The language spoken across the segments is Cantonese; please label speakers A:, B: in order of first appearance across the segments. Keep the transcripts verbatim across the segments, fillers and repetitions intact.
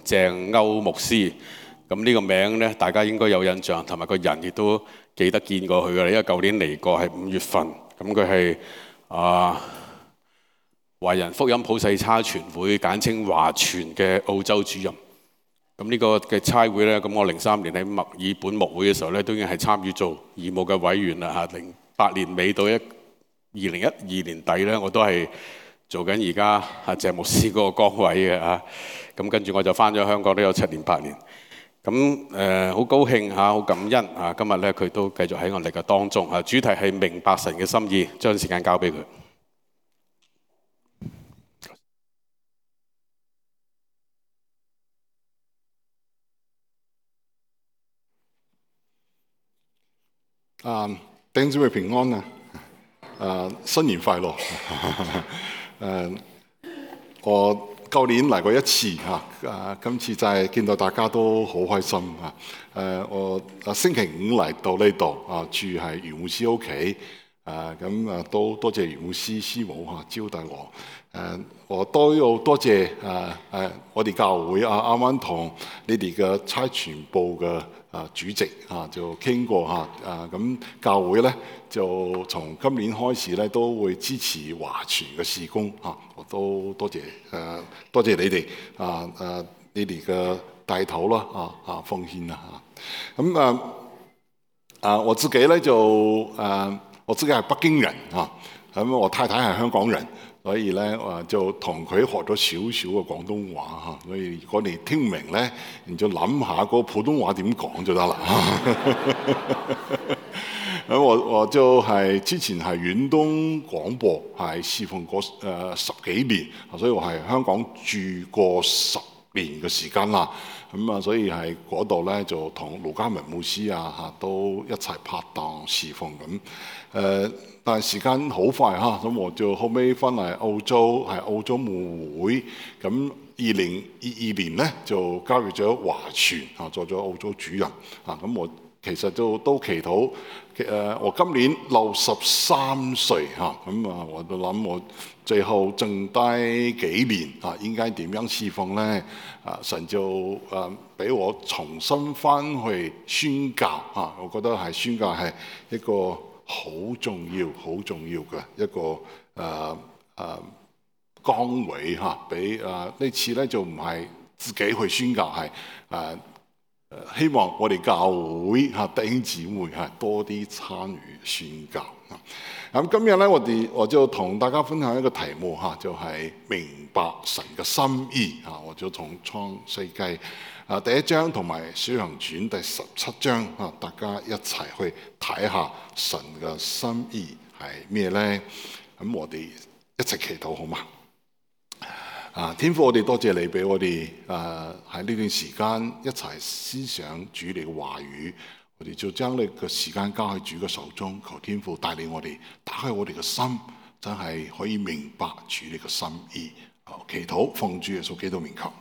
A: 鄭歐牧師。咁呢個名咧，大家應該有印象，同埋個人亦都記得見過佢嘅，因為舊年嚟過係五月份。咁佢係啊華人福音普世差傳會，簡稱華傳嘅澳洲主任。咁呢個嘅差會咧，咁我零三年喺墨爾本牧會嘅時候咧，都已經係參與做義務嘅委員啦嚇。零八年尾到一二零一二年底咧，我都係做緊而家啊鄭牧師嗰個崗位嘅嚇。咁跟住我就翻咗香港都有七年八年。咁誒好高興嚇，好感恩嚇，今日咧佢都繼續喺我哋嘅當中嚇。主題係明白神嘅心意，將時間交俾佢。
B: 啊，弟兄姊妹平安啊！誒，新年快樂！誒，我舊年嚟過一次嚇，誒，今次就係見到大家都好開心嚇。誒，我啊星期五嚟到呢度啊，住係袁牧師屋企。誒，咁啊都多謝袁牧師師母嚇招待我。誒，我都要多謝誒誒我哋教會啊，啱啱同你哋嘅差傳部嘅啊主席啊就傾過嚇。啊咁教會咧就從今年開始咧都會支持華傳嘅事工嚇。我都多謝誒多謝你哋啊誒你哋嘅帶頭啦啊啊奉獻啦嚇。咁啊啊我自己咧就誒我自己係北京人嚇，咁我太太係香港人。所以咧，我就同佢學咗少少嘅廣東話嚇。所以如果你聽唔明咧，你就諗下嗰個普通話點講就得啦。咁我我就係之前係遠東廣播係侍奉過誒十幾年，所以我係香港住過十年嘅時間啦。咁啊，所以係嗰度咧就同盧嘉文牧師啊嚇都一齊拍檔侍奉咁。誒，但係時間好快嚇，咁我就後尾翻嚟澳洲，係澳洲牧會。咁二零二二年咧就加入咗華傳嚇，做咗澳洲主任嚇。咁我其實就都祈禱誒，我今年六十三歲嚇，咁啊，我都諗我最後剩低幾年嚇，應該點樣侍奉咧？啊，神就誒俾我重新翻去宣教嚇，我覺得係宣教係一個好重要、好重要嘅一個誒誒、呃呃、崗位嚇，俾誒呢次咧就唔係自己去宣教，係誒。呃希望我哋教會嚇弟兄姊妹嚇多啲參與宣教。咁今日咧，我哋我就同大家分享一個題目嚇，就係明白神嘅心意嚇。我就從創世記啊第一章同埋使徒行傳第十七章嚇，大家一齊去睇下神嘅心意係咩咧？咁我哋一齊祈禱好嗎？啊，天父，我哋多謝你俾我哋誒喺呢段時間一齊思想主你嘅話語，我哋就將你嘅時間交喺主嘅手中，求天父帶領我哋打開我哋嘅心，真係可以明白主你嘅心意。祈禱奉主耶穌基督名求。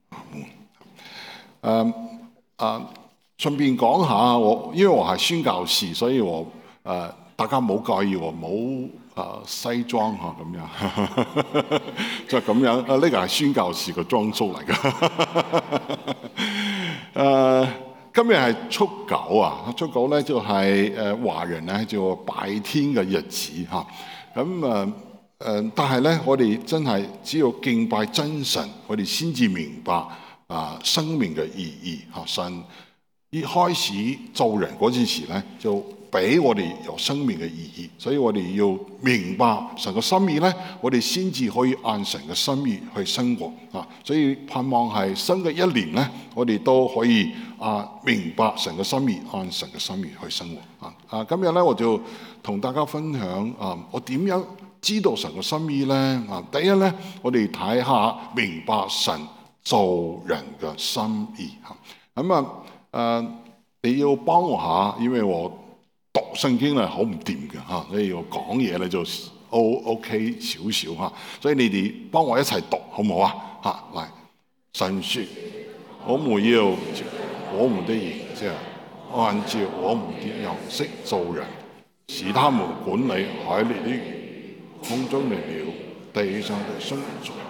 B: 嗯，誒誒，順便講下我，因為我係宣教士，所以我誒、呃、大家唔好介意我冇。啊，西裝嚇咁樣，就係咁樣。啊，呢個係宣教士嘅裝束嚟㗎。誒，今日係初九啊，初九咧就係誒華人咧叫拜天嘅日子嚇。咁啊誒，但係咧我哋真係只有敬拜真神，我哋先至明白啊生命嘅意義嚇。神一開始做人嗰陣時咧就俾我哋有生命嘅意義，所以我哋要明白神嘅心意咧，我哋先至可以按神嘅心意去生活啊！所以盼望係新嘅一年咧，我哋都可以啊明白神嘅心意，按神嘅心意去生活啊！啊，今日咧我就同大家分享啊，我點樣知道神嘅心意咧？啊，第一咧，我哋睇下明白神做人嘅心意嚇。咁啊誒，你要幫我下，因為我讀聖經咧好唔掂嘅嚇，所以我講嘢咧就 O OK 少少嚇，所以你哋幫我一齊讀好唔好啊？嚇，嚟，神説：我們要我們的形象，按照我們的樣式做人，使他們管理海裏的魚、空中的鳥、地上的牲畜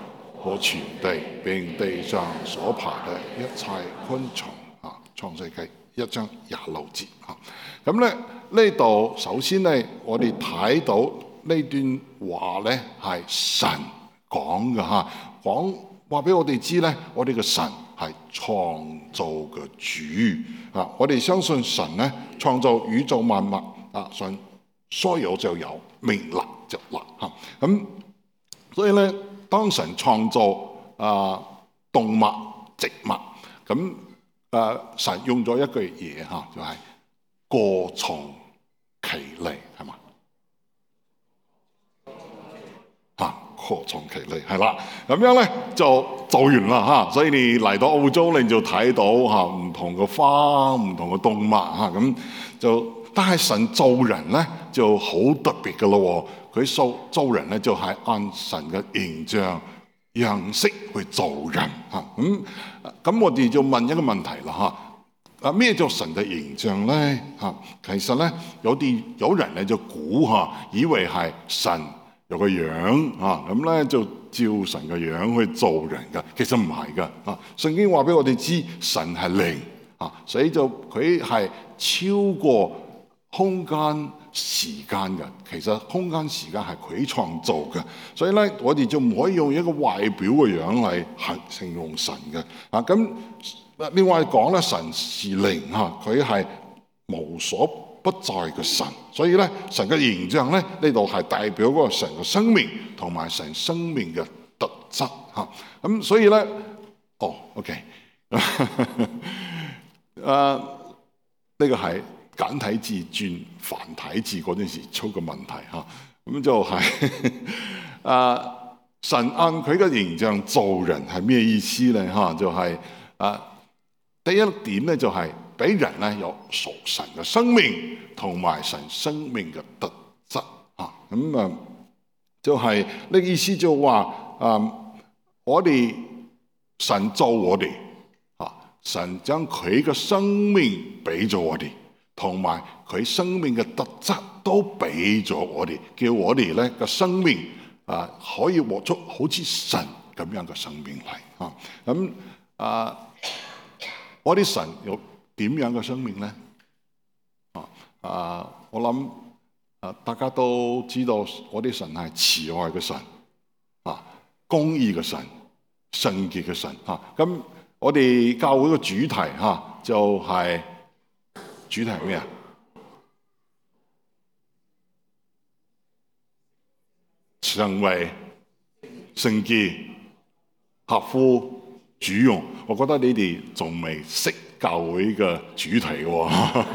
B: 和全地並地上所爬嘅一切昆蟲啊，創世記一章廿六節啊。咁咧呢度首先咧，我哋睇到呢段話咧係神講嘅嚇，講話俾我哋知咧，我哋嘅神係創造嘅主啊！我哋相信神咧創造宇宙萬物啊，神說有就有，命立就立嚇。咁所以咧，當神創造啊動物、植物，咁啊神用咗一句嘢嚇，就係各從其利，係嘛？嚇，各從其利係啦。咁樣咧就做完啦嚇。所以你嚟到澳洲，你就睇到嚇唔同嘅花、唔同嘅動物嚇咁就。但係神造人咧就好特別嘅咯喎。佢造造人咧就係按神嘅形象、樣式去造人嚇。咁咁我哋就問一個問題啦嚇。啊咩叫神嘅形象咧嚇？其實咧有啲有人咧就估嚇，以為係神有個樣嚇，咁咧就照神嘅樣去造人㗎。其實唔係㗎嚇。聖經話俾我哋知，神係靈嚇，所以就佢係超過空間時間嘅。其實空間時間係佢創造嘅，所以咧我哋就唔可以用一個外表嘅樣嚟形容神嘅啊。咁另外講咧，神是靈嚇，佢係無所不在嘅神，所以咧神嘅形象咧呢度係代表嗰個神嘅生命同埋神生命嘅特質嚇。咁所以咧，哦 ，OK， 啊呢個係簡體字轉繁體字嗰陣時出嘅問題嚇。咁就係、是、啊神按佢嘅形象造人係咩意思咧嚇？就係、是、啊第一點咧就係、是。俾人咧有屬神嘅生命同埋神生命嘅特質啊，咁啊就係、是、呢個意思就話啊，我哋神造我哋啊，神將佢嘅生命俾咗我哋，同埋佢生命嘅特質都俾咗我哋，叫我哋咧嘅生命啊可以活出好似神咁樣嘅生命嚟啊。咁啊，我哋神有點樣嘅生命咧？啊啊，我諗啊，大家都知道我哋神係慈愛嘅神，啊，公義嘅神，聖潔嘅神。嚇、啊，咁我哋教會嘅主題嚇、啊、就係、是、主題係咩啊？成為聖潔，合乎主用。我覺得你哋仲未識教會嘅主題喎，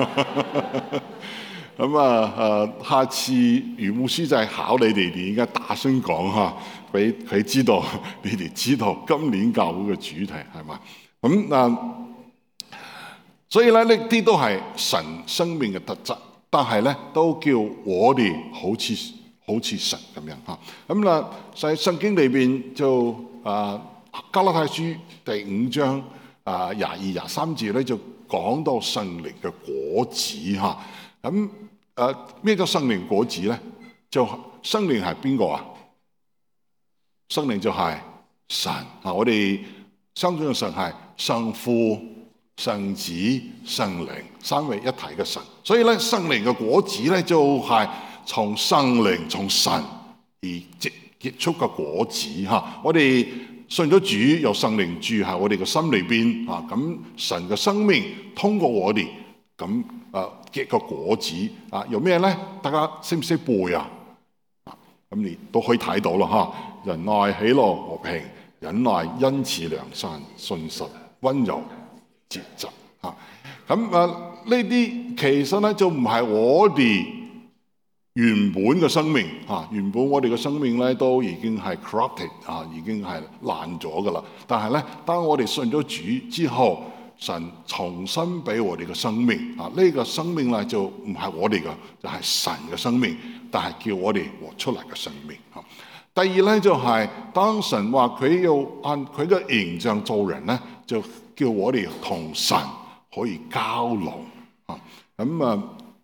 B: 咁啊誒，下次余牧師就係考你哋，你應該大聲講嚇，俾佢知道，你哋知道今年教會嘅主題係嘛？咁啊，所以咧呢啲都係神生命嘅特質，但係咧都叫我哋好似好似神咁樣嚇。咁啦，喺聖經裏邊就啊加拉太書第五章。啊，廿二廿三節咧就講到聖靈嘅果子嚇，咁誒咩叫聖靈果子咧？就聖靈係邊個啊？聖靈就係神啊！我哋相信嘅神係聖父、聖子、聖靈三位一體嘅神，所以咧聖靈嘅果子咧就係從聖靈從神而結結出嘅果子嚇，我哋。信咗主，有聖靈住喺我哋嘅心裏邊啊！咁神嘅生命通過我哋咁啊結個果子啊，有咩咧？大家識唔識背啊？咁你都可以睇到啦嚇！仁愛、喜樂、和平、忍耐、恩慈、良善、信實、溫柔、節制嚇。咁啊呢啲其實咧就唔係我哋原本嘅生命嚇，原本我哋嘅生命咧都已經係 corrupted 啊，已經係爛咗噶啦。但係咧，當我哋信咗主之後，神重新俾我哋嘅生命啊，呢個生命咧就唔係我哋嘅，就係神嘅生命，但係叫我哋活出嚟嘅生命嚇。第二咧就係當神話佢要按佢嘅形象做人咧，就叫我哋同神可以交流啊。咁啊。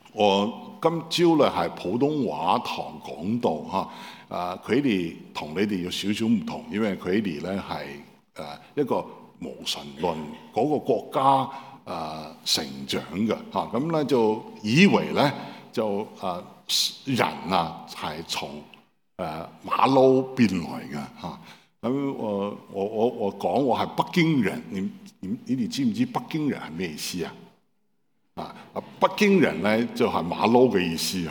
B: 我今朝咧係普通話堂講道嚇，啊佢哋同你哋有少少唔同，因為佢哋咧係誒一個無神論嗰個國家誒、呃、成長嘅嚇，咁、啊、咧就以為咧就誒、呃、人啊係從誒馬騮變來嘅嚇，咁、啊、我我我我講我係北京人，你你你哋知唔知北京人係咩意思啊？啊！北京人咧就係、是、馬騮嘅意思。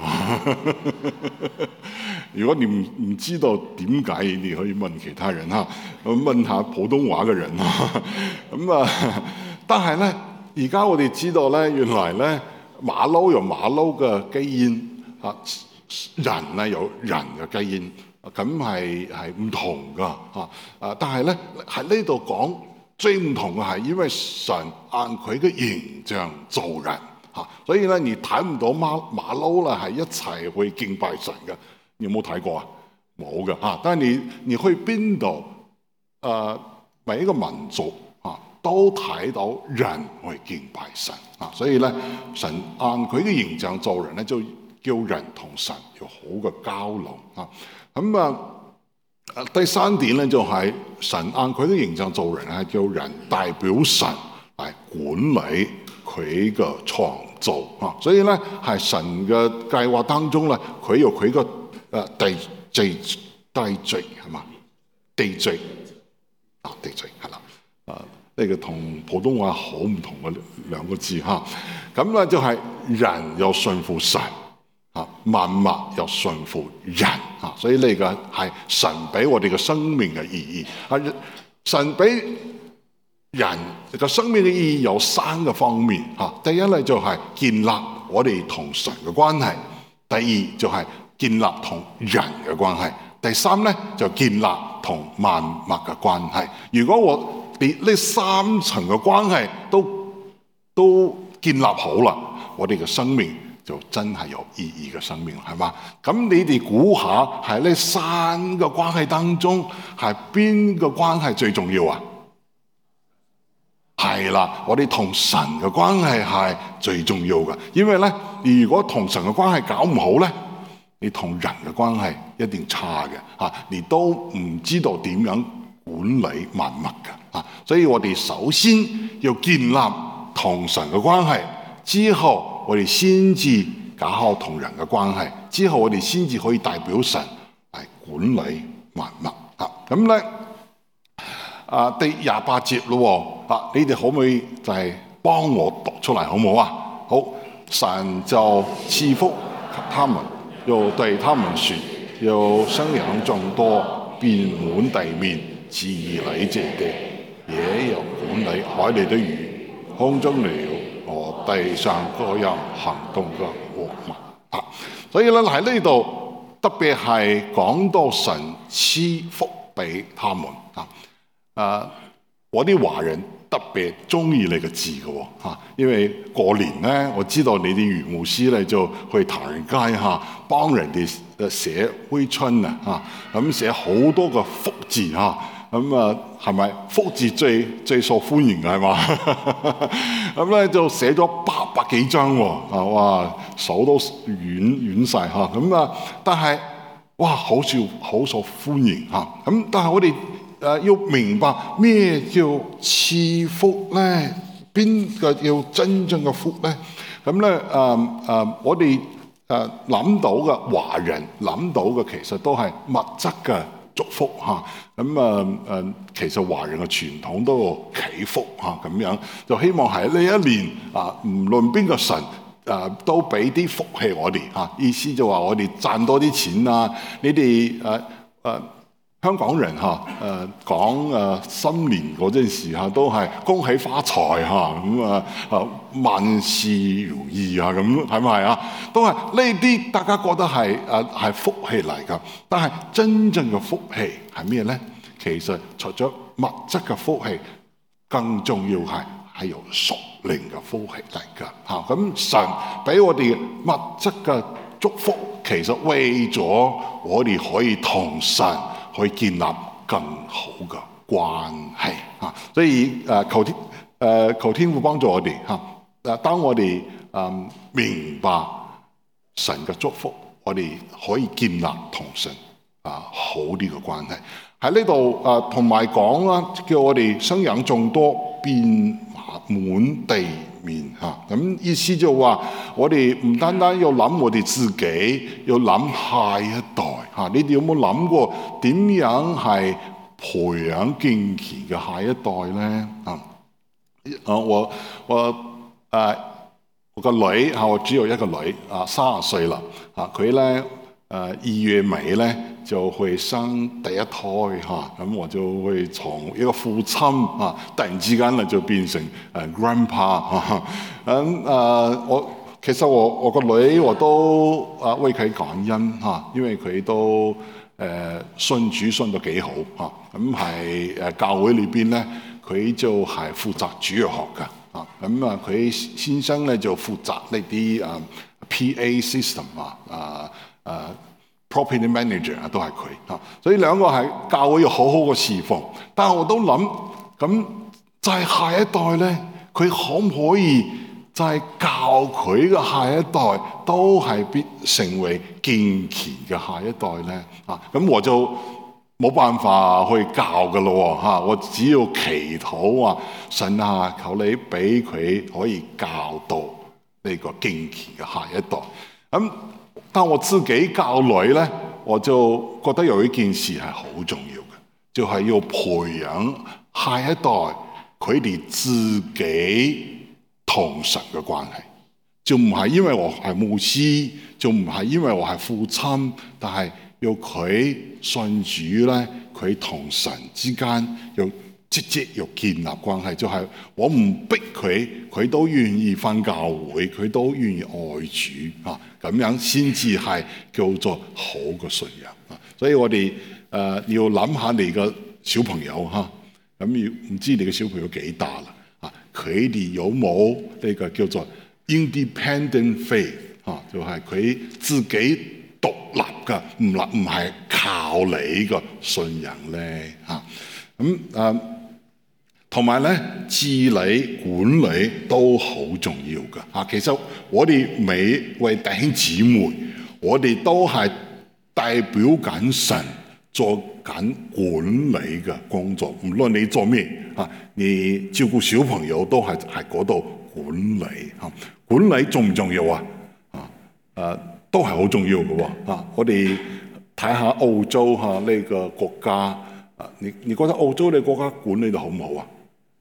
B: 如果你唔唔知道點解，你可以問其他人嚇，問下普通話嘅人。咁啊，但係咧，而家我哋知道咧，原來咧馬騮有馬騮嘅基因，啊人咧有人嘅基因，咁係係唔同噶嚇。啊，但係咧喺呢度講。最唔同嘅係，因為神按佢嘅形象做人嚇，所以咧你睇唔到馬馬騮啦，係一齊去敬拜神嘅。你有冇睇過啊？冇嘅嚇。但係你你去邊度？誒、呃，每一個民族嚇、啊、都睇到人去敬拜神啊。所以咧，神按佢嘅形象做人咧，就叫人同神有好嘅交流啊。咁啊。第三點咧就係、是、神按佢嘅形象做人，係叫人代表神嚟管理佢嘅創造啊！所以咧係神嘅計劃當中咧，佢有佢個誒地地地序係嘛？地序啊，地序係啦啊，呢個同普通話好唔同嘅兩個字嚇。咁咧就係人又順服神。啊，萬物又順服人啊，所以呢個係神俾我哋嘅生命嘅意義。啊，神俾人嘅生命嘅意義有三個方面。啊，第一咧就係建立我哋同神嘅關係；第二就係建立同人嘅關係；第三咧就建立同萬物嘅關係。如果我哋呢三層嘅關係都都建立好啦，我哋嘅生命就真係有意義嘅生命，係嘛？咁你哋估下，喺呢三個關係當中，係邊個關係最重要啊？係啦，我哋同神嘅關係係最重要嘅，因為咧，如果同神嘅關係搞唔好咧，你同人嘅關係一定差嘅嚇，你都唔知道點樣管理萬物嘅嚇，所以我哋首先要建立同神嘅關係，之後我哋先至搞好同人嘅關係，之後我哋先至可以代表神嚟管理萬物啊！咁咧啊，第廿八節咯喎啊，你哋可唔可以就係幫我讀出嚟好唔好啊？好，神就賜福給他們，又對他們説：要生養眾多，遍滿地面，治理這地，也有管理海裏的魚、空中鳥和地上各樣行動嘅活物啊！所以咧喺呢度特別係講到神賜福俾他們啊！啊，我啲華人特別中意你個字嘅喎嚇，因為過年咧，我知道你啲余牧師咧就去唐人街嚇幫人哋寫揮春啊嚇，咁寫好多個福字嚇。咁啊，係咪福字最最受歡迎嘅係嘛？咁咧就寫咗八百幾張喎，啊哇，手都軟軟晒嚇。咁啊，但係哇，好少好受歡迎嚇。咁但係我哋誒要明白咩叫賜福咧？邊個叫真正嘅福咧？咁咧誒誒，我哋誒諗到嘅華人諗到嘅其實都係物質嘅祝福嚇，咁啊誒，其實華人嘅傳統都有祈福嚇咁樣，就希望喺呢一年啊，唔論邊個神啊，都俾啲福氣我哋嚇。意思就話我哋賺多啲錢啊！你哋誒誒香港人嚇誒講誒新年嗰陣時嚇，都係恭喜發財嚇咁啊啊萬事如意啊咁，係咪啊？都係呢啲大家覺得係誒係福氣嚟㗎，但係真正嘅福氣係咩咧？其實除咗物質嘅福氣，更重要係係由屬靈嘅福氣嚟㗎嚇。咁神俾我哋物質嘅祝福，其實為咗我哋可以同神去建立更好嘅關係嚇。所以誒求天誒求天父幫助我哋嚇。誒當我哋誒明白神嘅祝福，我哋可以建立同神啊好啲嘅關係。喺呢度啊，同埋講啦，叫我哋生養眾多，遍滿地面嚇。咁意思就話，我哋唔單單要諗我哋自己，要諗下一代嚇。你哋有冇諗過點樣係培養敬虔嘅下一代咧？啊，啊我我誒我個女嚇，我只有一個女啊，三十歲啦嚇，佢咧。誒、呃、二月尾咧就會生第一胎嚇，咁、啊、我就會從一個父親啊，突然之間咧就變成誒、呃、grandpa 嚇。咁誒我其實我我個女我都啊為佢感恩嚇、啊，因為佢都誒、呃、信主信得幾好嚇。咁係誒教會裏邊咧，佢就係負責主日學㗎嚇。咁啊佢先生咧就負責呢啲誒 P A system 啊啊。誒、uh, property manager 啊，都係佢嚇，所以兩個係教會要好好嘅侍奉。但係我都諗，咁就係下一代咧，佢可唔可以就係教佢嘅下一代都係必成為敬虔嘅下一代咧？啊，咁我就冇辦法去教㗎咯嚇，我只要祈禱話神啊，求你俾佢可以教導呢個敬虔嘅下一代。咁但我自己教女咧，我就覺得有一件事係好重要嘅，就係、是、要培養下一代佢哋自己同神嘅關係，就唔係因為我係牧師，就唔係因為我係父親，但係要佢信主咧，佢同神之間要直接要建立關係，就係、是、我唔逼佢，佢都願意返教會，佢都願意愛主啊，咁樣先至係叫做好嘅信仰啊。所以我哋誒、呃、要諗下你嘅小朋友嚇，咁要唔知你嘅小朋友幾大啦啊？佢哋有冇呢個叫做 independent faith 啊？就係佢自己獨立嘅，唔立唔係靠你嘅信仰咧嚇。咁誒同埋咧，治理管理都好重要㗎嚇。其實我哋每位弟兄姊妹，我哋都係代表緊神做緊管理嘅工作。唔論你做咩嚇，你照顧小朋友都係喺嗰度管理嚇。管理重唔重要啊？啊誒都係好重要嘅喎嚇。我哋睇下澳洲嚇呢個國家啊，你你覺得澳洲呢個國家管理得好唔好啊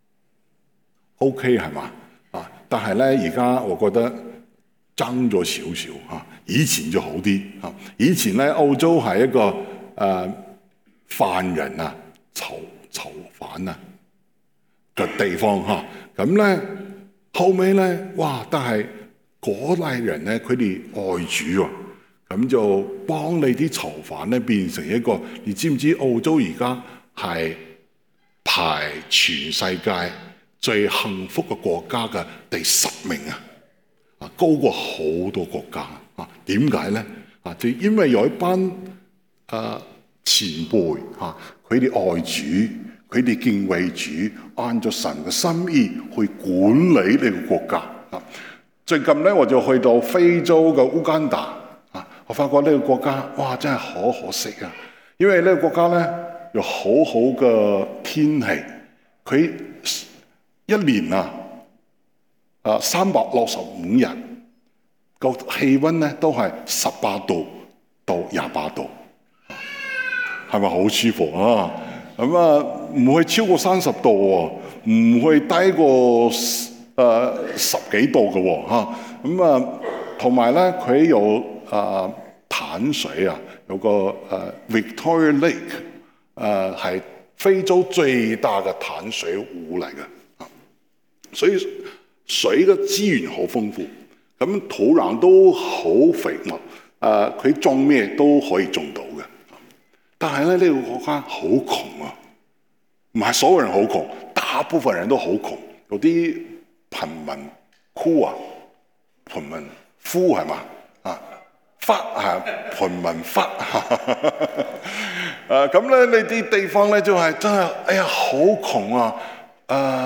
B: ？OK 係嘛啊？但係咧，而家我覺得爭咗少少嚇，以前就好啲嚇。以前咧，澳洲係一個誒、呃、犯人啊、囚囚犯啊嘅地方嚇。咁、啊、咧後尾咧，哇！但係嗰類人咧，佢哋愛主喎，咁就幫你啲囚犯咧變成一個。你知唔知澳洲而家係排全世界最幸福嘅國家嘅第十名啊！啊，高過好多國家啊！點解咧？啊，就因為有一班誒、呃、前輩嚇，佢哋愛主，佢哋敬畏主，按照神嘅心意去管理呢個國家啊！最近咧，我就去到非洲嘅烏干達啊，我發覺呢個國家哇，真係好可惜啊！因為呢個國家咧有好好嘅天氣，佢一年啊，啊三百六十五日個氣温咧都係十八度到廿八度，係咪好舒服啊？咁啊，唔會超過三十度喎，唔會低過誒、呃、十幾度嘅喎嚇。咁啊，同埋咧佢有誒、呃、淡水啊，有個誒、呃、Victoria Lake 誒、呃、係非洲最大嘅淡水湖嚟嘅。所以水嘅資源好豐富，咁土壤都好肥沃，誒、呃、佢種咩都可以種到嘅。但係咧呢、這個國家好窮啊，唔係所有人好窮，大部分人都好窮，有啲貧民窟啊，貧民窟係嘛啊，窟係貧民窟，誒咁咧呢啲地方咧就係、是、真係，哎呀好窮啊，誒、呃。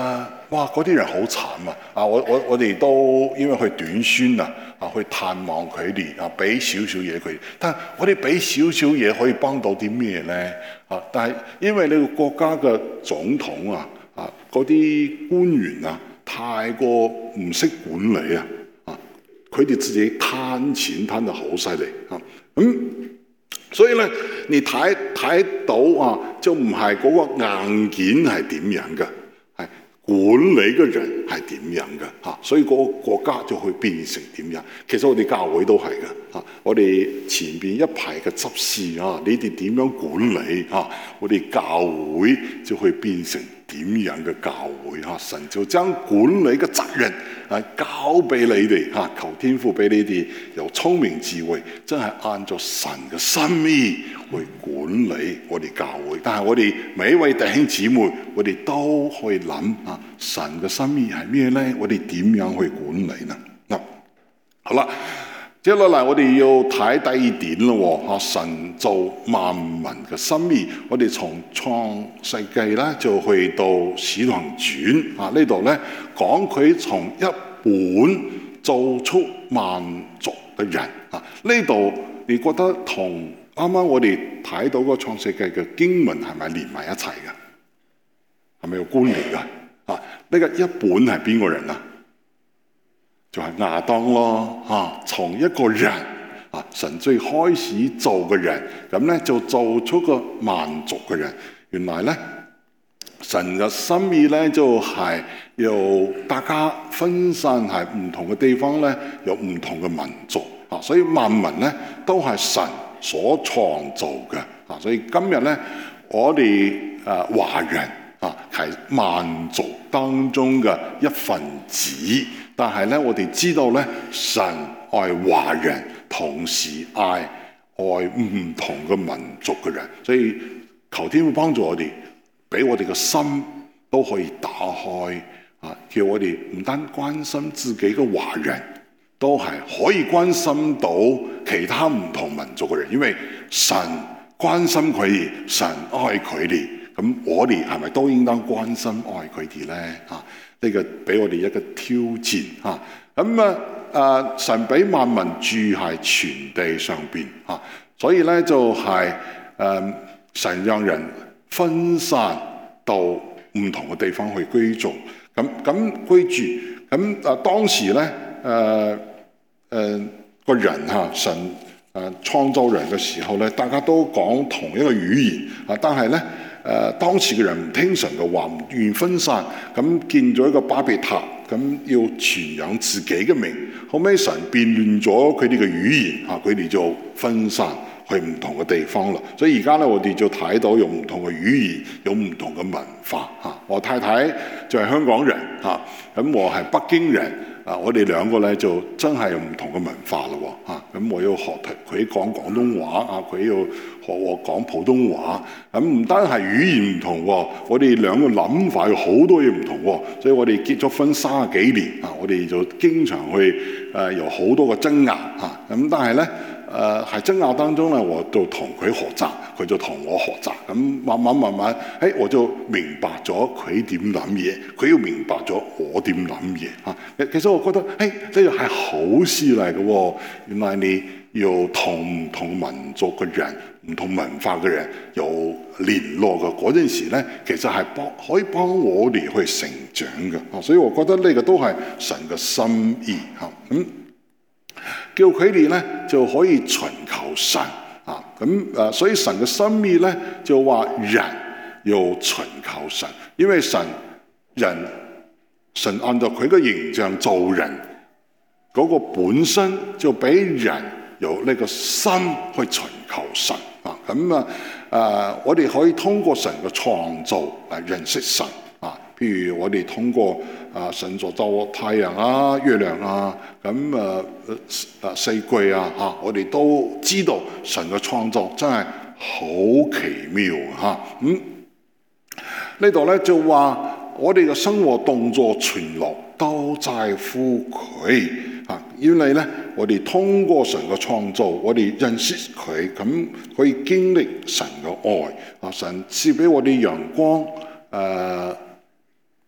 B: 哇嗰啲人好慘啊！啊我我我哋都因為去短宣啊，啊去探望佢哋啊，俾少少嘢佢哋。但係我哋俾少少嘢可以幫到啲咩咧？啊！但係因為你個國家嘅總統啊，啊嗰啲官員啊，太過唔識管理啊，啊佢哋自己貪錢貪得好犀利啊！咁、嗯、所以咧，你睇睇到啊，就唔係嗰個硬件係點樣嘅，係管理嘅人係點樣嘅嚇，所以嗰個國家就會變成點樣。其實我哋教會都係嘅嚇，我哋前邊一排嘅執事啊，你哋點樣管理嚇，我哋教會就會變成點樣嘅教會嚇。神就將管理嘅責任啊交俾你哋嚇，求天父俾你哋有聰明智慧，真係按照神嘅心意去管理我哋教會。但係我哋每一位弟兄姊妹，我哋都可以諗啊，神嘅心意係咩咧？我哋點樣去管理呢？嗱、啊，好啦，接落嚟我哋要睇第二點咯喎，神造萬民嘅心意。我哋從創世紀咧就去到使徒行傳啊，呢度咧講佢從一本造出萬族嘅人啊，呢度你覺得同啱啱我哋睇到個創世紀嘅經文係咪連埋一齊嘅？係咪有關聯嘅？啊，呢個一本係邊個人啊？就係亞當咯，嚇！從一個人啊，神最開始做嘅人，咁咧就做出個萬族嘅人。原來咧，神嘅心意咧就係由大家分散喺唔同嘅地方咧，有唔同嘅民族啊，所以萬民咧都係神所創造嘅啊。所以今日咧，我哋誒華人啊係萬族當中嘅一份子。但係咧，我哋知道咧，神愛華人，同時愛愛唔同嘅民族嘅人，所以求天父幫助我哋，俾我哋嘅心都可以打開啊！叫我哋唔單關心自己嘅華人，都係可以關心到其他唔同民族嘅人，因為神關心佢哋，神愛佢哋，咁我哋係咪都應當關心愛佢哋咧？啊！呢個俾我哋一個挑戰嚇，咁啊啊神俾萬民住喺全地上邊嚇，所以咧就係、是、誒、啊、神讓人分散到唔同嘅地方去居住，咁咁居住，咁啊當時咧誒誒個人嚇神誒創造人嘅時候咧，大家都講同一個語言啊，但係咧。誒、呃、當時嘅人唔聽神嘅話，唔願分散，咁建咗一個巴別塔，咁要傳揚自己嘅名。後尾神變亂咗佢哋嘅語言，嚇佢哋就分散去唔同嘅地方啦。所以而家咧，我哋就睇到有唔同嘅語言，有唔同嘅文化嚇。我太太就係香港人嚇，咁我係北京人。啊！我哋兩個咧就真係有唔同嘅文化咯喎，嚇！咁我要學佢講廣東話，啊佢要學我講普通話，咁唔單係語言唔同喎，我哋兩個諗法有好多嘢唔同喎，所以我哋結咗婚三十幾年，啊我哋就經常去誒有好多個爭拗嚇，咁但係咧誒喺爭拗當中咧，我就同佢學習，佢就同我學習，咁慢慢慢慢，誒我就明白咗佢點諗嘢，佢要明白咗我點諗嘢嚇。其實我覺得，誒呢個係好事嚟嘅喎。原來你要同唔同民族嘅人、唔同文化嘅人有聯絡嘅嗰陣時咧，其實係幫可以幫我哋去成長嘅。所以我覺得呢個都係神嘅心意嚇。咁、嗯、叫佢哋咧就可以尋求神啊。咁誒，所以神嘅心意咧就話人要尋求神，因為神人。神按照佢嘅形象做人，嗰、那個本身就俾人有呢個心去尋求神啊！咁啊，誒，我哋可以通過神嘅創造嚟認識神啊。譬如我哋通過啊神所造太陽啊、月亮啊，咁啊啊四季啊嚇，我哋都知道神嘅創造真係好奇妙嚇。咁呢度咧就話。我哋嘅生活動作存樂都在乎佢啊！因為咧，我哋通過神嘅創造，我哋認識佢，咁可以經歷神嘅愛啊！神賜俾我哋陽光，誒、呃，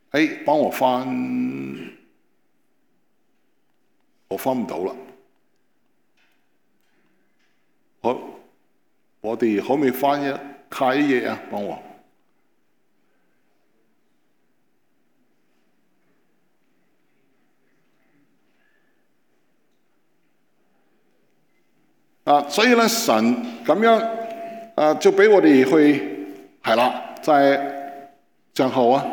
B: 誒，幫我翻，我翻唔到啦。好，我哋可唔可以翻一下一頁啊？幫我。啊，所以咧，神咁樣啊，就俾我哋去係啦，就係帳號啊，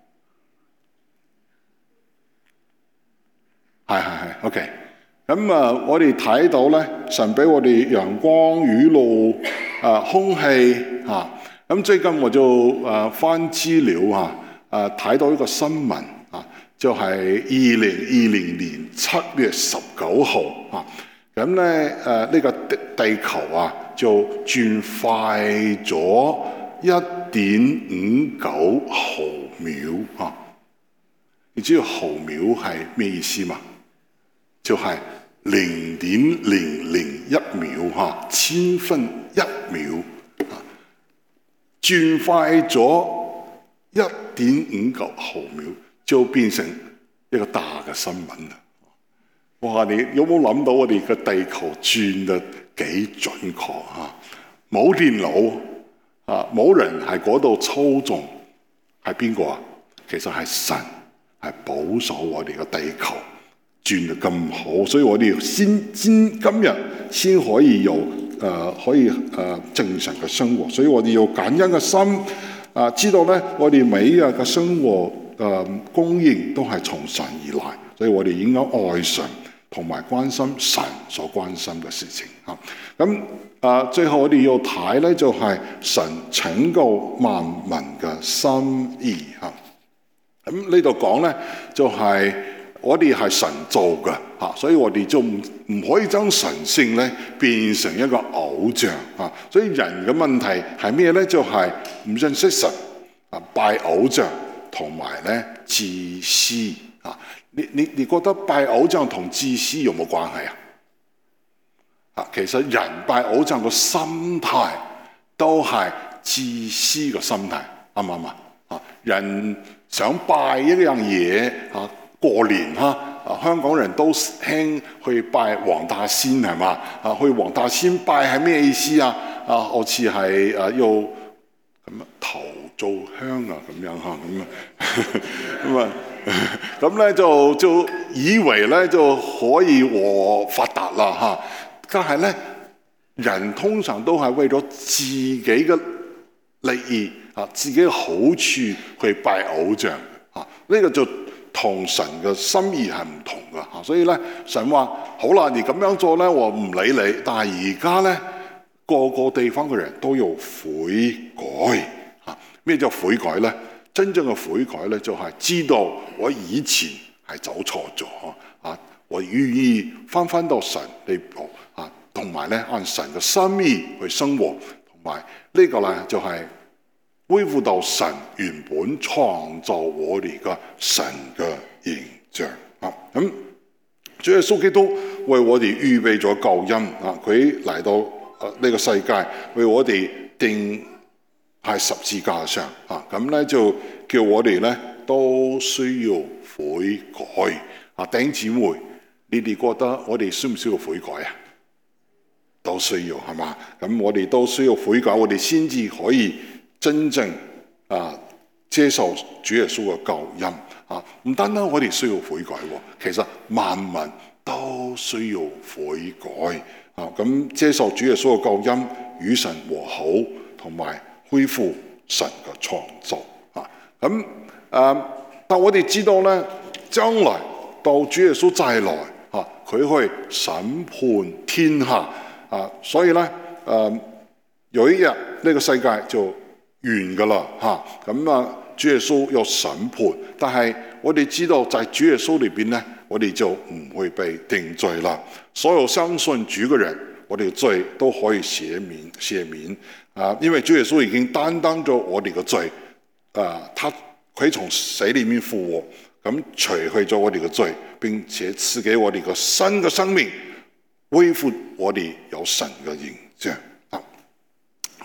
B: 係係係 ，OK。咁啊，我哋睇到咧，神俾我哋陽光、雨露、啊空氣啊。咁最近我就啊翻資料啊，啊睇到一個新聞啊，就係二零二零年七月十九號啊。咁咧，誒呢個地地球啊，就轉快咗一點五九毫秒啊！你知道毫秒係咩意思嘛？就係零點零零一秒嚇，千分一秒啊，轉快咗一點五九毫秒，就變成一個大嘅新聞啦！哇！你有冇諗到我哋嘅地球轉得幾準確啊？冇電腦啊，冇人喺嗰度操縱，係邊個啊？其實係神，係保守我哋嘅地球轉得咁好，所以我哋先先今日先可以有誒、呃、可以誒、呃、正常嘅生活，所以我哋要感恩嘅心啊、呃，知道咧我哋每一日嘅生活誒、呃、供應都係從神而來，所以我哋應該愛神。同埋關心神所關心嘅事情嚇，咁啊最後我哋要睇咧就係神拯救萬民嘅心意嚇。咁呢度講咧就係我哋係神造嘅嚇，所以我哋就唔唔可以將神性咧變成一個偶像嚇。所以人嘅問題係咩咧？就係唔認識神啊，拜偶像同埋咧自私啊。你你你覺得拜偶像同自私有冇關係啊？啊，其實人拜偶像個心態都係自私嘅心態，啱唔啱啊？啊，人想拜一樣嘢啊，過年哈啊，香港人都興去拜黃大仙係嘛？啊，去黃大仙拜係咩意思啊？啊，好似係啊要咁啊頭造香啊咁樣嚇咁啊咁啊。咁咧就就以為咧就可以和發達啦嚇，但係咧人通常都係為咗自己嘅利益啊、自己嘅好處去拜偶像啊，呢個就同神嘅心意係唔同噶嚇，所以咧神話好啦，你咁樣做咧，我唔理你，但係而家咧個個地方嘅人都要悔改嚇，咩叫悔改咧？真正嘅悔改咧，就係知道我以前係走錯咗啊！我願意翻翻到神呢度啊，同埋咧按神嘅心意去生活，同埋呢個咧就係恢復到神原本創造我哋嘅神嘅形象啊！咁主耶穌基督為我哋預備咗救恩啊！佢嚟到呢個世界為我哋定喺十字架上啊，咁咧就叫我哋咧都需要悔改啊！弟兄姊妹，你哋覺得我哋需唔需要悔改啊？都需要係嘛？咁我哋都需要悔改，我哋先至可以真正啊接受主耶穌嘅救恩啊！唔單單我哋需要悔改，其實萬民都需要悔改啊！咁接受主耶穌嘅救恩，與神和好，同埋恢復神嘅創造啊！咁誒，但我哋知道咧，將來到主耶穌再來啊，佢去審判天下啊，所以咧誒、呃，有一日呢、這個世界就完噶啦嚇。咁啊，主耶穌要審判，但係我哋知道在主耶穌裏邊咧，我哋就唔會被定罪啦。所有相信主嘅人，我哋嘅罪都可以赦免赦免。啊，因為主耶穌已經擔當咗我哋嘅罪，啊，他佢從死裏面復活，咁除去咗我哋嘅罪，並且賜給我哋個新嘅生命，恢復我哋有神嘅形象。啊，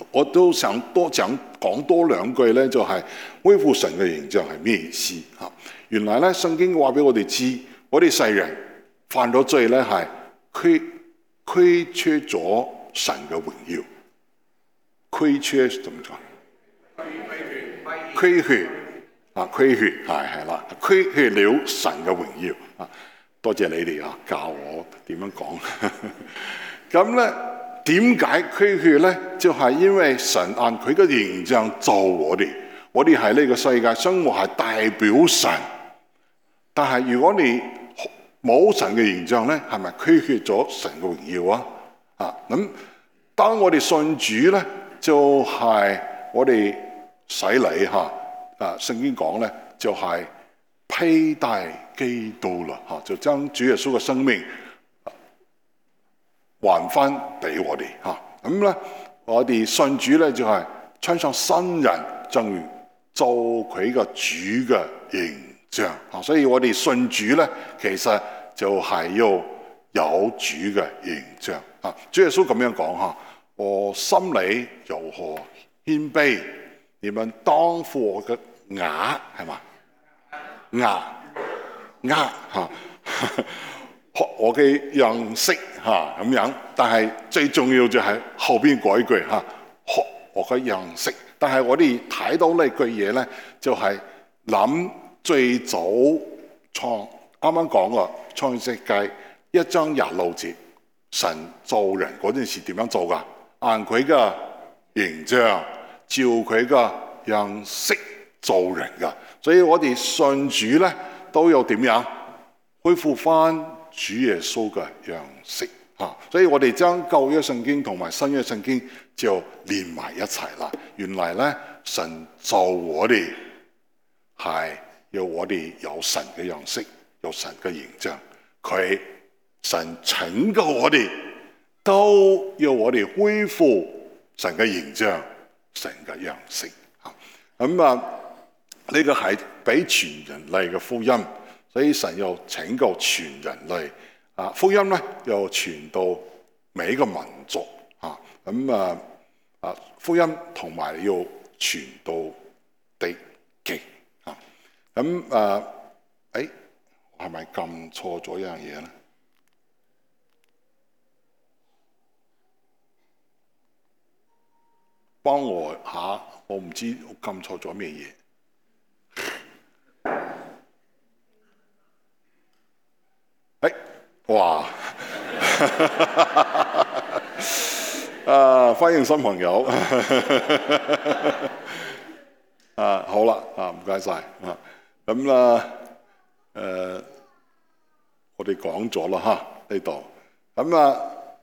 B: 我都想多講講多兩句咧，就係恢復神嘅形象係咩意思嚇？原來咧聖經話俾我哋知，我哋世人犯咗罪咧係虧虧缺咗神嘅榮耀，虧缺點講？虧缺啊，虧缺係係啦，虧缺了神嘅榮耀啊！多謝你哋啊，教我點樣講。咁咧點解虧缺咧？就係、是、因為神按佢嘅形象造我哋，我哋喺呢個世界生活係代表神。但係如果你冇神嘅形象咧，係咪虧缺咗神嘅榮耀啊？啊咁，當我哋信主咧，就係、是、我哋洗禮嚇啊！聖經講咧，就係、是、披戴基督啦嚇，就將主耶穌嘅生命還翻俾我哋嚇。咁咧，我哋信主咧就係穿上新人，正如做佢嘅主嘅形象嚇。所以我哋信主咧，其實就係要有主嘅形象嚇。主耶穌咁樣講嚇：我心裡柔和謙卑，你們當負我嘅軛係嘛？軛軛嚇，學我嘅樣式嚇咁樣。但係最重要就係後邊嗰一句嚇，學我嘅樣式。但係我哋睇到呢句嘢咧，就係、是、諗最早創啱啱講過創世記一章廿六節，神造人嗰陣時點樣做噶？按佢嘅形象，照佢嘅樣式造人噶。所以我哋信主咧都要點樣恢復翻主耶穌嘅樣式嚇。所以我哋將舊約聖經同埋新約聖經就連埋一齊啦。原來咧神造我哋係要我哋有神嘅樣式，有神嘅形象。佢神拯救我哋都要我哋恢復神嘅形象、神嘅樣式嚇。咁啊〜呢個係俾全人類嘅福音，所以神要拯救全人類啊！福音咧又傳到每一個民族啊，咁啊啊福音同埋要傳到地極啊！咁啊，誒，係咪撳錯咗一樣嘢咧？幫我下，我唔知我撳錯咗咩嘢。誒，哇！啊，歡迎新朋友。啊，好啦，啊，唔該晒。啊，咁啦，誒，我哋講咗啦嚇呢度。咁啊，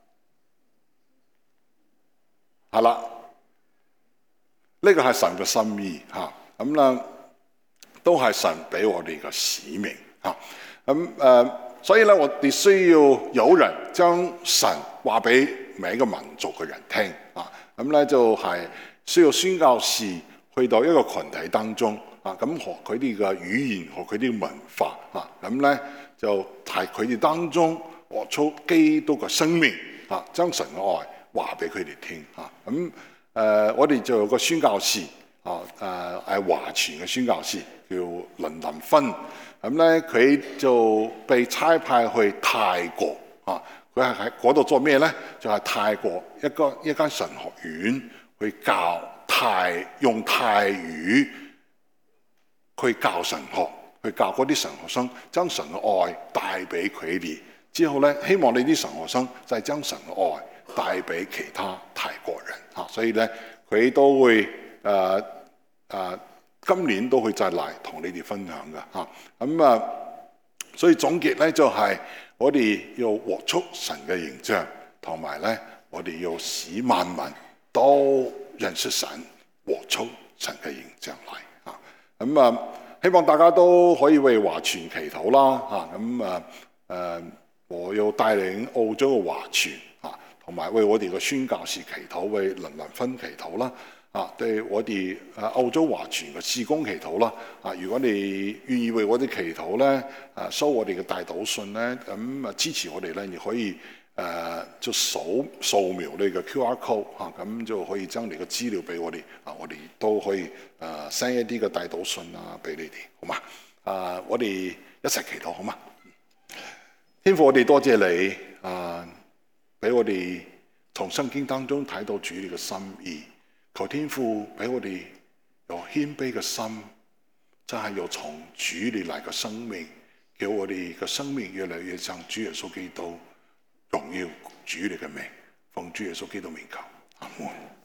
B: 係啦，呢個係神嘅心意嚇。咁啦，都係神俾我哋嘅使命嚇。咁誒。所以咧，我哋需要有人將神話俾每一個民族嘅人聽啊！咁咧就係需要宣教士去到一個群體當中啊，咁學佢哋嘅語言，學佢啲文化啊，咁咧就喺佢哋當中活出基督嘅生命啊，將神嘅愛話俾佢哋聽啊！咁誒、呃，我哋就有個宣教士啊，誒係華傳嘅宣教士叫林林芬。咁咧，佢就被差派去泰國啊！佢係喺嗰度做咩咧？就係、是、泰國一個一間神學院去教泰用泰語去教神學，去教嗰啲神學生將神嘅愛帶俾佢哋。之後咧，希望你啲神學生就係將神嘅愛帶俾其他泰國人嚇。所以咧，佢都會誒誒。呃呃今年都會再嚟同你哋分享嘅嚇，咁啊，所以總結咧就係我哋要活出神嘅形象，同埋咧我哋要使萬民都認識神，活出神嘅形象嚟嚇。咁啊，希望大家都可以為華傳祈禱啦嚇。咁啊誒，我要帶領澳洲嘅華傳嚇，同埋為我哋嘅宣教士祈禱，為林林芬祈禱啦。啊，對我哋啊澳洲華傳嘅事工祈禱啦！啊，如果你願意為我哋祈禱咧，啊收我哋嘅代禱信咧，咁啊支持我哋咧，你可以呃就掃掃描呢個 Q R code 嚇、啊，咁就可以將你嘅資料俾我哋啊，我哋都可以誒 send 一啲嘅帶禱信啊俾你哋，好嘛？啊，我哋一齊祈禱好嘛？天父，我哋多謝你啊，俾我哋從聖經當中睇到主你嘅心意，求天父俾我哋有謙卑嘅心，真係有從主你嚟嘅生命，叫我哋嘅生命越嚟越像主耶穌基督。榮耀主你嘅名，奉主耶穌基督名求，阿門。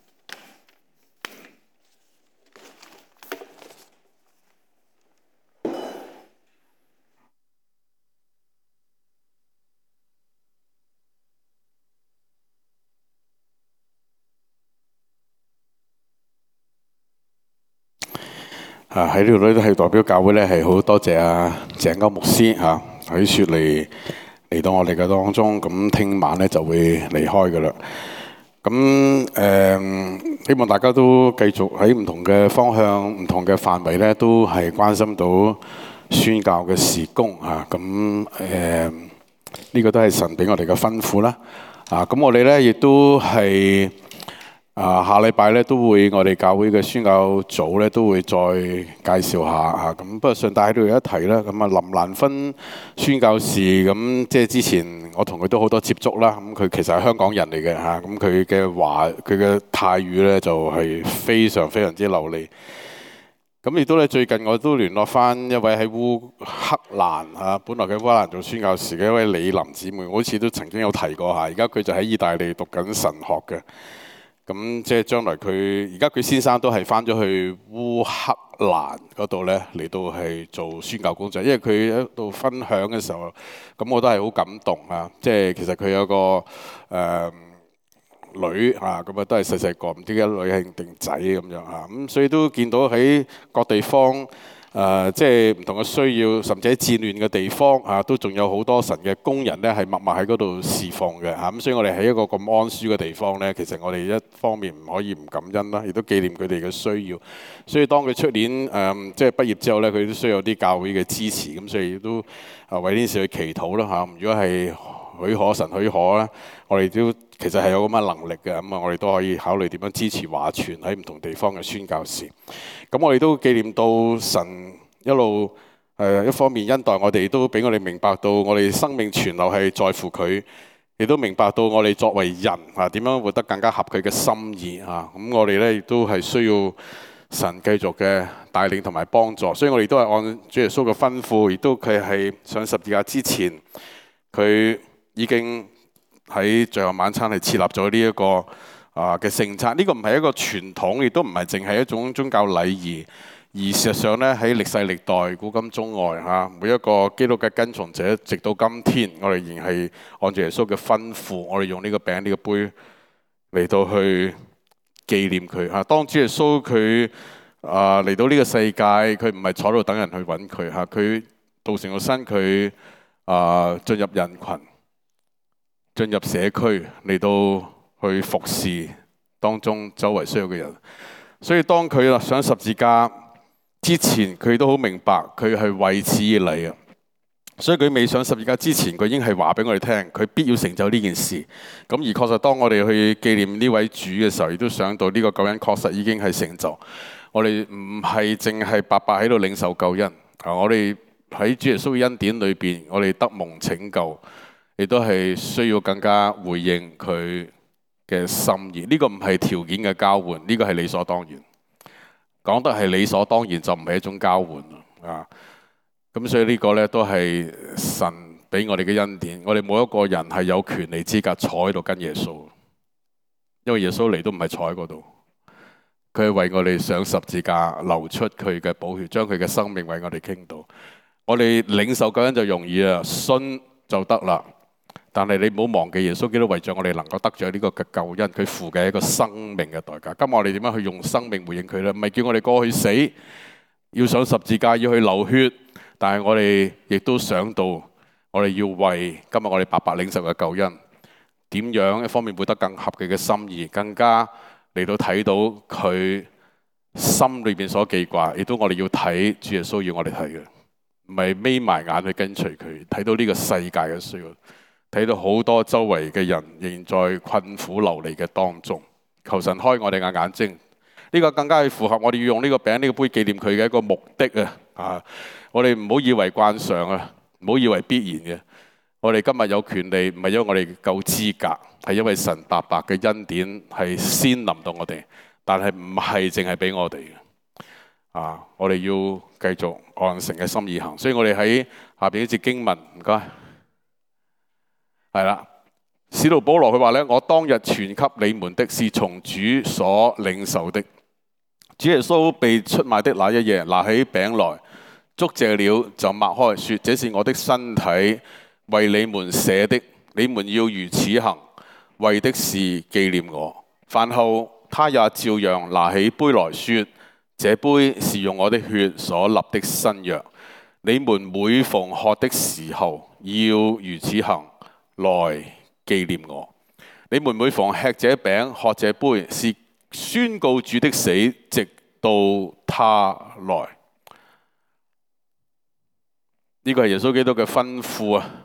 A: 啊！喺呢度咧都係代表教會咧，係好多謝阿鄭歐牧師嚇喺雪梨嚟到我哋嘅當中，咁聽晚咧就會離開噶啦。咁誒、呃，希望大家都繼續喺唔同嘅方向、唔同嘅範圍咧，都係關心到宣教嘅事工嚇。咁誒，呢個都係神俾我哋嘅吩咐啦。啊，咁我哋咧亦都係。啊，下禮拜咧都會我哋教會嘅宣教組咧都會再介紹下嚇，咁不過順帶喺度有一提啦。咁啊林蘭芬宣教士，咁即係之前我同佢都好多接觸啦。咁佢其實係香港人嚟嘅嚇，咁佢嘅話佢嘅泰語咧就係非常非常之流利。咁亦都咧最近我都聯絡翻一位喺烏克蘭嚇，本來喺烏克蘭做宣教士嘅一位李林姊妹，我好似都曾經有提過嚇。而家佢就喺意大利讀緊神學嘅。咁即係將來佢而家佢先生都係翻咗去烏克蘭嗰度咧，嚟到係做宣教工作。因為佢喺度分享嘅時候，咁我都係好感動啊！即係其實佢有個誒、呃、女啊，咁啊都係細細個，唔知嘅女係定仔咁樣啊。咁所以都見到喺各地方。誒、呃，即係唔同嘅需要，甚至喺戰亂嘅地方啊，都仲有好多神嘅工人咧，係默默喺嗰度侍奉嘅嚇。咁、啊、所以我哋喺一個咁安舒嘅地方咧，其實我哋一方面唔可以唔感恩啦，亦都紀念佢哋嘅需要。所以當佢出年誒、呃、即係畢業之後咧，佢都需要有啲教會嘅支持，咁所以都啊為呢件事去祈禱啦嚇。如果係許可神許可咧，我哋都其實係有咁嘅能力嘅，咁啊我哋都可以考慮點樣支持華傳喺唔同地方嘅宣教士。咁我哋都紀念到神一路誒、呃、一方面恩待我哋，都俾我哋明白到我哋生命存留係在乎佢，亦都明白到我哋作為人啊點樣活得更加合佢嘅心意啊。咁我哋咧亦都係需要神繼續嘅帶領同埋幫助，所以我哋都係按主耶穌嘅吩咐，亦都佢係上十字架之前，佢已經喺最後晚餐係設立咗呢一個啊嘅聖餐。呢、這個唔係一個傳統，亦都唔係淨係一種宗教禮儀，而事實上咧喺歷世歷代、古今中外嚇，每一個基督嘅跟從者，直到今天，我哋仍係按照耶穌嘅吩咐，我哋用呢個餅、呢、這個杯嚟到去紀念佢嚇。當主耶穌佢啊嚟到呢個世界，佢唔係坐喺度等人去揾佢嚇，佢道成個身，佢啊進入人群。進入社區嚟到去服侍當中周圍需要嘅人，所以當佢上十字架之前，佢都好明白佢係為此而嚟嘅。所以佢未上十字架之前，佢已經係話俾我哋聽，佢必要成就呢件事。咁而確實當我哋去紀念呢位主嘅時候，亦都想到呢個救恩確實已經係成就。我哋唔係淨係白白喺度領受救恩，啊！我哋喺主耶穌嘅恩典裏邊，我哋得蒙拯救。亦都係需要更加回應佢嘅心意，呢、這個唔係條件嘅交換，呢、這個係理所當然。講得係理所當然就唔係一種交換啊！咁所以呢個呢，都係神俾我哋嘅恩典。我哋每一個人係有權利資格坐喺度跟耶穌，因為耶穌嚟都唔係坐喺嗰度，佢係為我哋上十字架流出佢嘅寶血，將佢嘅生命為我哋傾倒。我哋領受救恩就容易啦，信就得啦。但係你唔好忘記耶穌基督為咗我哋能夠得咗呢個嘅救恩，佢付嘅一個生命嘅代價。今日我哋點樣去用生命回應佢呢？唔係叫我哋過去死，要上十字架，要去流血，但係我哋亦都想到，我哋要為今日我哋白白領受嘅救恩，點樣一方面活得更合佢嘅心意，更加嚟到睇到佢心裏邊所記掛，亦都我哋要睇主耶穌要我哋睇嘅，唔係眯埋眼去跟隨佢，睇到呢個世界嘅需要。 睇到好多周圍嘅人仍然在困苦流離嘅當中。求神開我哋嘅眼睛，呢個更加係符合我哋要用呢個餅呢個杯紀念佢嘅一個目的啊！啊，我哋唔好以為慣常啊，唔好以為必然嘅。我哋今日有權利，唔係因為我哋夠資格，係因為神白白嘅恩典係先臨到我哋，但係唔係淨係俾我哋嘅。啊，我哋要繼續按神嘅心意行。所以我哋喺下邊呢節經文，唔該，係啦。使徒保羅佢話咧：我當日傳給你們的是從主所領受的。主耶穌被出賣的那一夜，拿起餅來，祝謝了，就擘開，說：這是我的身體，為你們捨的，你們要如此行，為的是紀念我。飯後，他也照樣拿起杯來說：這杯是用我的血所立的新約，你們每逢喝的時候，要如此行，來紀念我。你們每逢吃這餅、喝這杯，是宣告主的死，直到他來。呢、這個係耶穌基督嘅吩咐啊！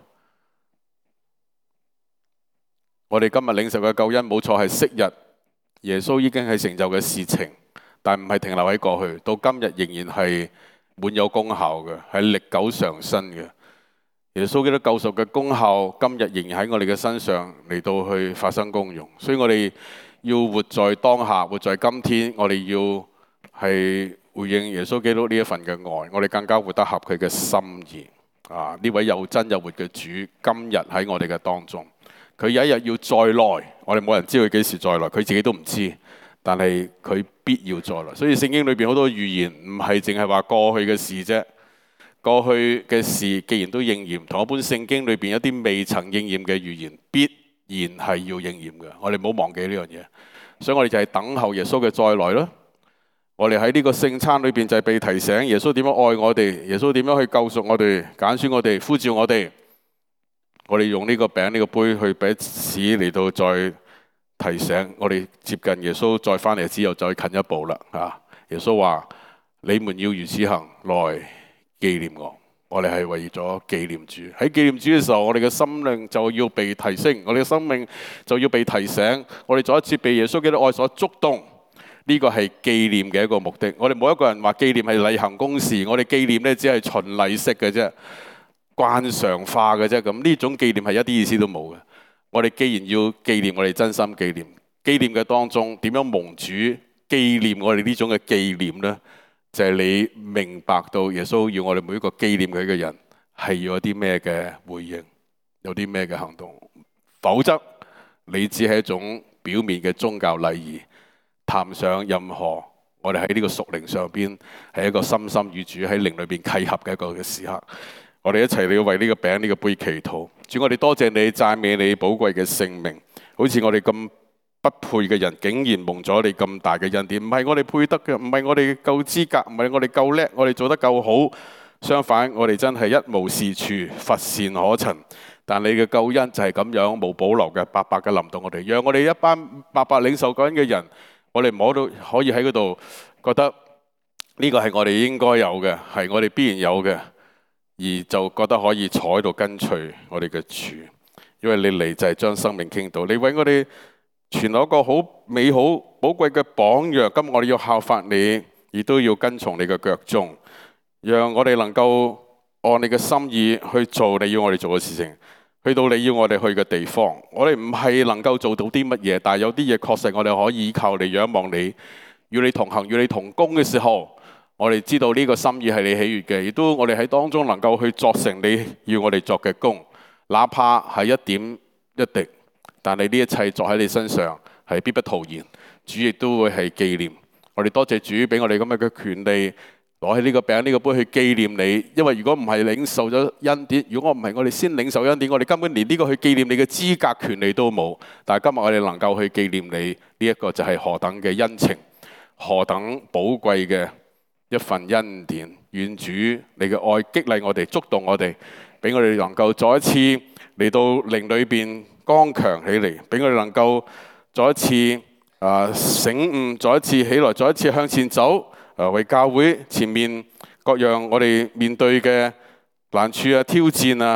A: 我哋今日領受嘅救恩冇錯係昔日耶穌已經係成就嘅事情，但唔係停留喺過去，到今日仍然係滿有功效嘅，係歷久常新嘅。耶穌基督救贖嘅功效，今日仍然喺我哋嘅身上嚟到去發生功用。所以我哋要活在當下，活在今天，我哋要係回應耶穌基督呢一份嘅愛，我哋更加活得合佢嘅心意。啊！呢位又真又活嘅主，今日喺我哋嘅當中。佢有一日要再來，我哋冇人知佢幾時再來，佢自己都唔知，但係佢必要再來。所以聖經裏邊好多預言唔係淨係話過去嘅事啫，過去嘅事既然都應驗，同一般聖經裏邊一啲未曾應驗嘅預言，必然係要應驗嘅。我哋唔好忘記呢樣嘢，所以我哋就係等候耶穌嘅再來咯。我哋喺呢個聖餐裏邊就係被提醒耶穌點樣愛我哋，耶穌點樣去救贖我哋、揀選我哋、呼召我哋。我哋用呢個餅、呢個杯去彼此嚟到再提醒我哋接近耶穌再翻嚟之後再近一步啦。啊，耶穌話：你們要如此行，來紀念我。我哋係為咗紀念主。喺紀念主嘅時候，我哋嘅心靈就要被提升，我哋嘅生命就要被提醒。我哋再一次被耶穌基督愛所觸動。呢個係紀念嘅一個目的。我哋冇一個人話紀念係例行公事，我哋紀念咧只係循例式嘅啫，慣常化嘅啫。咁呢種紀念係一啲意思都冇嘅。我哋既然要紀念，我哋真心紀念。紀念嘅當中點樣蒙主紀念我哋呢種嘅紀念呢？就係你明白到耶穌要我哋每一個紀念佢嘅人係要有啲咩嘅回應，有啲咩嘅行動。否則你只係一種表面嘅宗教禮儀。談上任何我哋喺呢個屬靈上邊係一個深深與主喺靈裏邊契合嘅一個嘅時刻，我哋一齊要為呢個餅呢個杯祈禱。主，我哋多謝你，讚美你寶貴嘅聖名。好似我哋咁不配嘅人，竟然蒙咗你咁大嘅恩典，唔係我哋配得嘅，唔係我哋夠資格，唔係我哋夠叻，我哋做得夠好。相反，我哋真係一無是處，乏善可陳。但你嘅救恩就係咁樣無保留嘅白白嘅臨到我哋，讓我哋一班白白領受救恩嘅人。我哋摸到可以喺嗰度覺得呢個係我哋應該有嘅，係我哋必然有嘅，而就覺得可以坐喺度跟隨我哋嘅主，因為你嚟就係將生命傾倒，你為我哋傳落一個好美好寶貴嘅榜樣。今日我哋要效法你，亦都要跟從你嘅腳蹤，讓我哋能夠按你嘅心意去做你要我哋做嘅事情。去到你要我哋去嘅地方，我哋唔係能夠做到啲乜嘢，但係有啲嘢確實我哋可以依靠你、仰望你，與你同行、與你同工嘅時候，我哋知道呢個心意係你喜悅嘅，亦都我哋喺當中能夠去作成你要我哋作嘅工，哪怕係一點一滴，但係呢一切作喺你身上係必不徒然。主亦都會係紀念我哋。多謝主俾我哋咁樣嘅權利。攞起呢個餅呢個杯去紀念你，因為如果唔係領受咗恩典，如果我唔係我哋先領受恩典，我哋根本連呢個去紀念你嘅資格權利都冇。但係今日我哋能夠去紀念你，呢一個就係何等嘅恩情，何等寶貴嘅一份恩典。願主你嘅愛激勵我哋，觸動我哋，俾我哋能夠再一次嚟到靈裏邊剛強起嚟，俾我哋能夠再一次啊、呃、醒悟，再一次起來，再一次向前走。誒，為教會前面各樣我哋面對嘅難處啊、挑戰啊，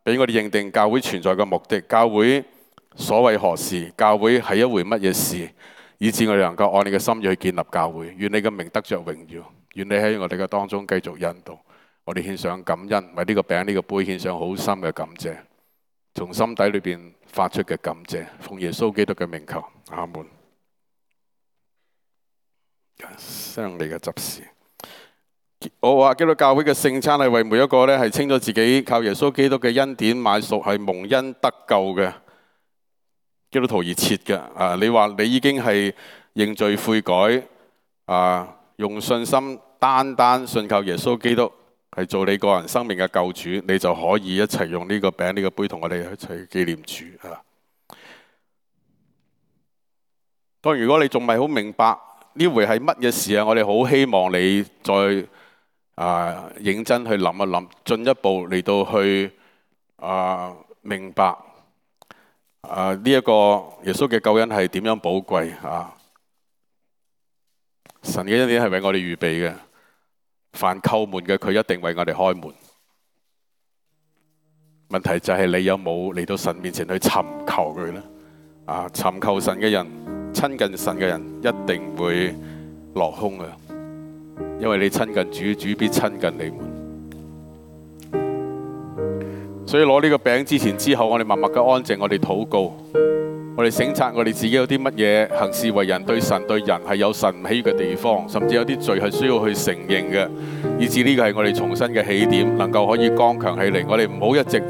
A: 俾我哋認定教會存在嘅目的，教會所為何事，教會係一回乜嘢事，以致我哋能夠按你嘅心意去建立教會。願你嘅名得着榮耀，願你喺我哋嘅當中繼續引導。我哋獻上感恩，為呢個餅呢個杯獻上好深嘅感謝，從心底裏邊發出嘅感謝，奉耶穌基督嘅名求，阿門。相你嘅執事，我話基督教會嘅聖餐係為每一個咧係稱咗自己靠耶穌基督嘅恩典買贖係蒙恩得救嘅基督徒而設嘅。啊，你話你已經係認罪悔改，啊，用信心單單信靠耶穌基督係做你個人生命嘅救主，你就可以一齊用呢個餅呢個杯同我哋一齊紀念主啊。當然如果你仲未好明白呢回係乜嘢事啊，我哋好希望你再啊認真去諗一諗，進一步嚟到去啊明白啊呢一個耶穌嘅救恩係點樣寶貴啊！神嘅恩典係為我哋預備嘅，凡叩門嘅佢一定為我哋開門。問題就係你有冇嚟到神面前去尋求佢呢？啊，尋求神嘅人，親近神嘅人一定會落空嘅，因為你親近主，主必親近你們。所以攞呢個餅之前之後，我哋默默嘅安靜，我哋禱告，我哋省察我哋自己有啲乜嘢行事為人對神對人係有神唔喜悅嘅地方，甚至有啲罪係需要去承認嘅，以至呢個係我哋重新嘅起點，能夠可以剛強起嚟。我哋唔好一直